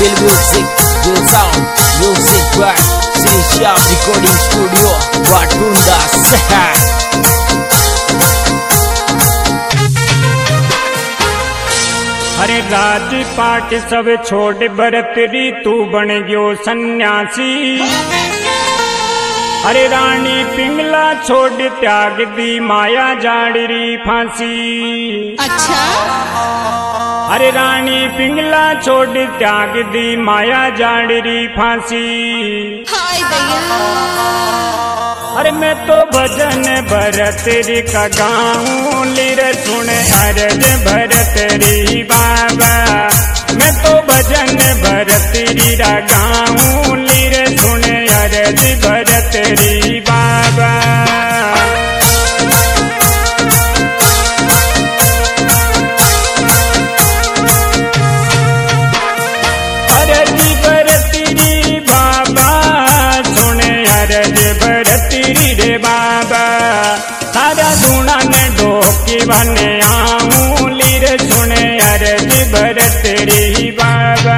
Feel music, good sound, music by Shisha Recording Studio, Batunda Sehat. अरे राज पाट सब छोड़ बरतरी तू बन गयो सन्यासी। अरे रानी पिंगला छोड़ त्याग दी माया जाड़री फांसी। अच्छा अरे रानी पिंगला छोड़ त्याग दी माया जाड़री फांसी। हाय दैया अरे मैं तो भजन भरतरी का गाऊं लीर सुन अरज भरतरी बाबा। मैं तो भजन भरतरी रा गाऊं लीर सुन अरज भरतरी बाबा। अरज भरतरी बाबा सुन अरज भरतरी रे बाबा। सारा गुणा ने डोकी बने आऊं लीर सुन अरज भरतरी बाबा।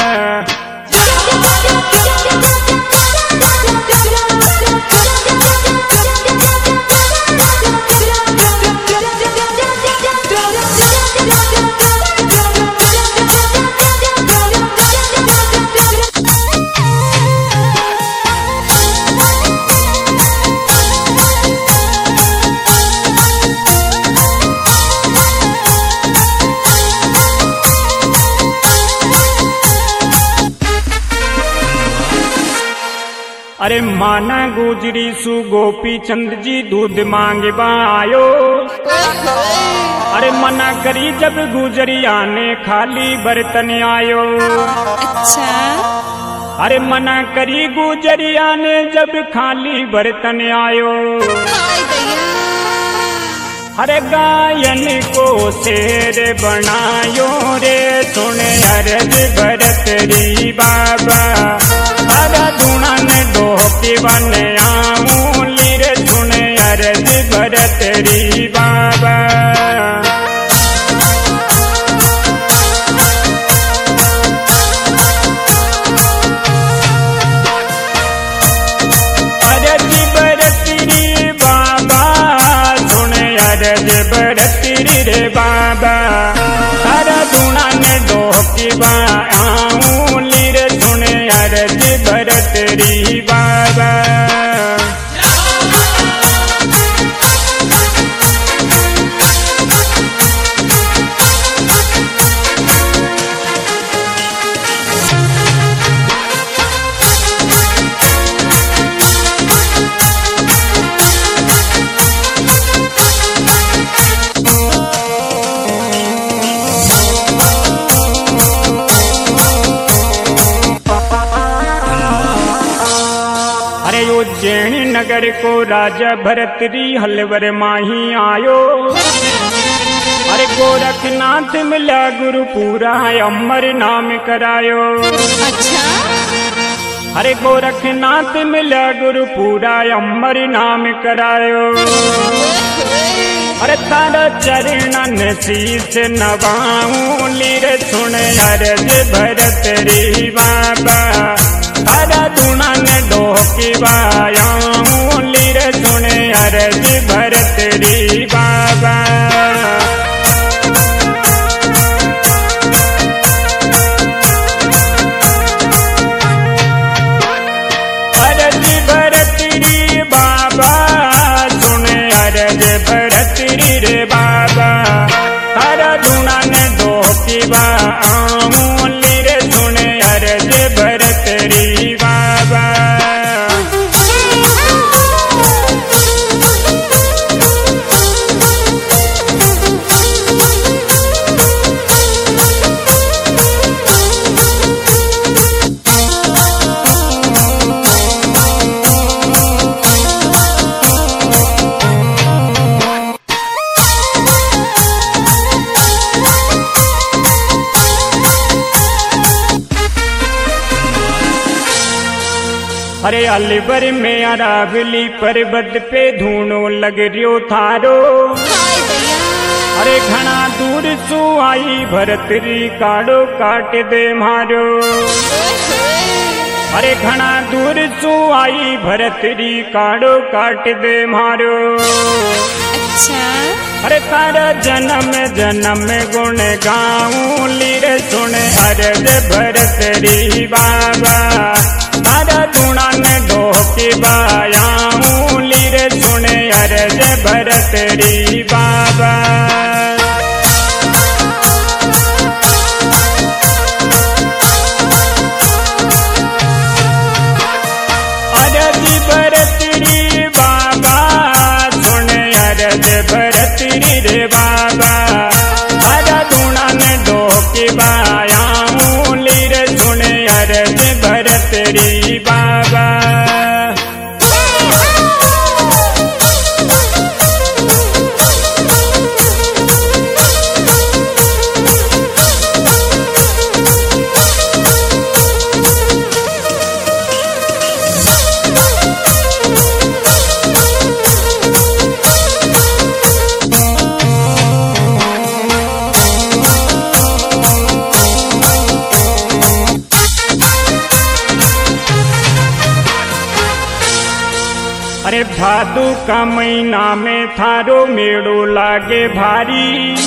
अरे माना गुजरी सु गोपी चंद जी दूध मांगे आयो। अरे मना करी जब गुजरिया ने खाली बर्तन आयो। अच्छा अरे मना करी गुजरिया ने जब खाली बर्तन आयो। हाय दैया अरे गायन को शेर बनायो रे सुन अरज भरतरी बाबा। सारा धुना ने डोके बने आऊं लीर सुन अरज भरतरी बाबा। अरज भरतरी बाबा सुन अरज भरतरी रे बाबा। सारा धुना ने डोके आऊं लीर सुन अरज भरतरी बाबा। अरे उज्जैन नगर को राजा भरतरी हलवर माही आयो। अरे गोरखनाथ मिला गुरु पूरा अमर नाम करायो। अच्छा अरे गोरखनाथ मिला गुरु पूरा अमर नाम करायो। अरे तारा चरणन शीस नवाऊं लीर सुन अरज भरतरी बाबा। तारा धुना ने डोकी बायाऊं लीर सुन अरज भरतरी बाबा। अरज भरतरी बाबा सुन अरज भरतरी रे बाबा। तारा धुना ने डोकी बायाऊं लीर सुन अरज भरतरी बाबा। अरे अलवर में अरावली पर्वत पे धूनो लग रियो थारो। हाय दैया अरे घना दूर सु आई भरतरी काड़ो काट दे मारो। अरे घना दूर सु आई भरतरी काड़ो काट दे मारो। अच्छा अरे तारा जन्म जन्म गुण गाऊं लीर सुन अरज भरतरी बाबा। तारा गुणा ने डोके बायाऊं लीर सुन अरज भरतरी बाबा। अरज भरतरी बाबा सुन अरज भरतरी रे बाबा। तारा गुणा ने डोके बायाऊं लीर सुन अरज भरतरी बाबा। अरे भादु का महीना में थारो मेड़ो लागे भारी।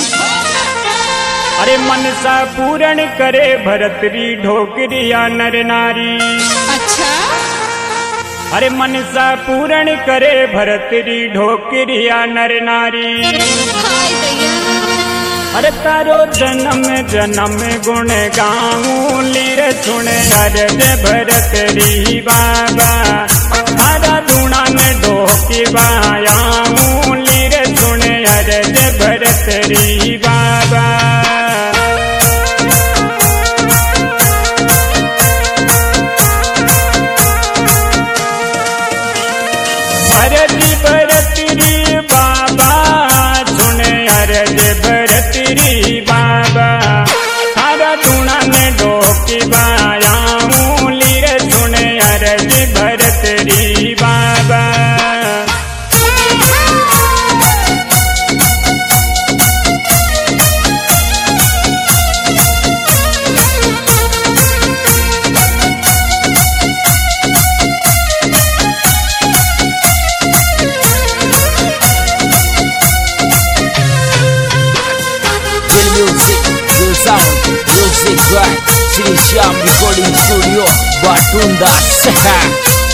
अरे मनसा पूरण करे भरतरी ढोकरिया नर नारी। अच्छा अरे मनसा पूरण करे भरतरी ढोकरिया नर नारी। हाय दैया अरे तारो जन्म जन्म गुण गाऊं लीर सुन अरज भरतरी बाबा। तारा गुणा ने डोके बायाऊं लीर सुन अरज भरतरी बाबा। अरज भरतरी बाबा सुन अरज भरतरी बाबा। तारा गुणा ने डोके बायाऊं लीर सुन अरज भरतरी बाबा। Real sound, music by Sri Shyam Recording Studio, Batunda.